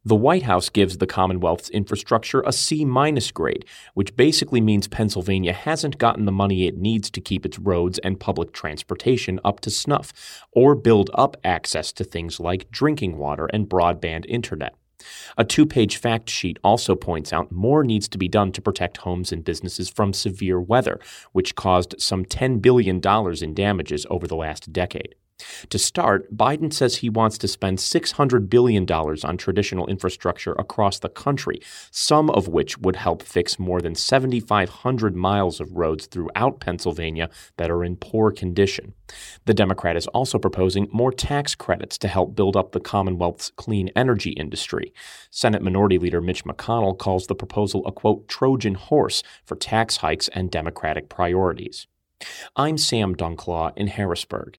The White House gives the Commonwealth's infrastructure a C- grade, which basically means Pennsylvania hasn't gotten the money it needs to keep its roads and public transportation up to snuff, or build up access to things like drinking water and broadband internet. A 2-page fact sheet also points out more needs to be done to protect homes and businesses from severe weather, which caused some $10 billion in damages over the last decade. To start, Biden says he wants to spend $600 billion on traditional infrastructure across the country, some of which would help fix more than 7,500 miles of roads throughout Pennsylvania that are in poor condition. The Democrat is also proposing more tax credits to help build up the Commonwealth's clean energy industry. Senate Minority Leader Mitch McConnell calls the proposal a, quote, Trojan horse for tax hikes and Democratic priorities. I'm Sam Dunclaw in Harrisburg.